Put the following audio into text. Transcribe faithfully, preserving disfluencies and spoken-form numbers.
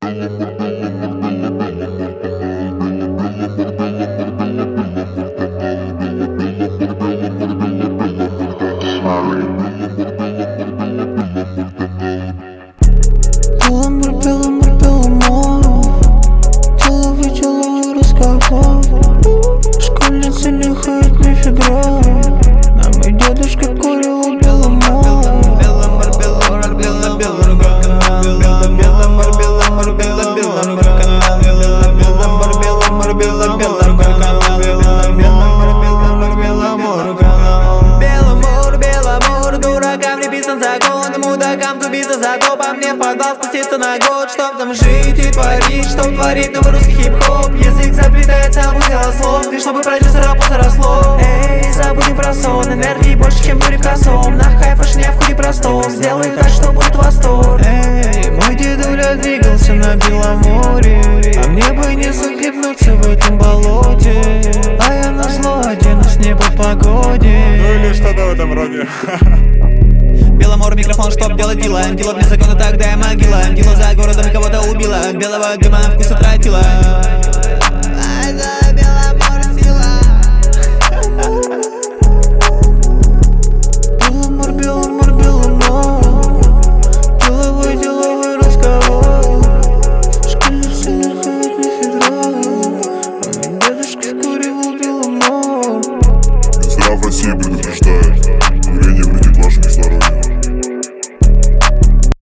Беломор, беломор, беломор, деловой деловой разговор. Школьницы нюхают мефедрон, а мой дедушка курил беломор. Беломор, беломор, беломор, беломор, беломор, беломор, беломор, беломор, беломор, беломор, беломор, беломор, дуракам не писан закон, мудакам тубиться за то, по мне в подвал спуститься на год, чтоб там жить и творить, чтоб творить новый русский хип-хоп. Язык заплетается в узел слов, лишь чтобы продюсера заросло. Эй, забудем про сон, энергии больше, чем буря в косом. На хай-фэшне в худе простом, сделай так, что будет восторг. Эй, мой дедуля двигался на Беломоре, а мне бы не захлебнуться в этом болоте. А я на зло оденусь не по погоде. Ну или что-то в этом роде. Беломор, микрофон, чтоб делать дела. Антилоп не законно, тогда я могила. Антила за городом кого-то убила, белого дыма вкус утратила.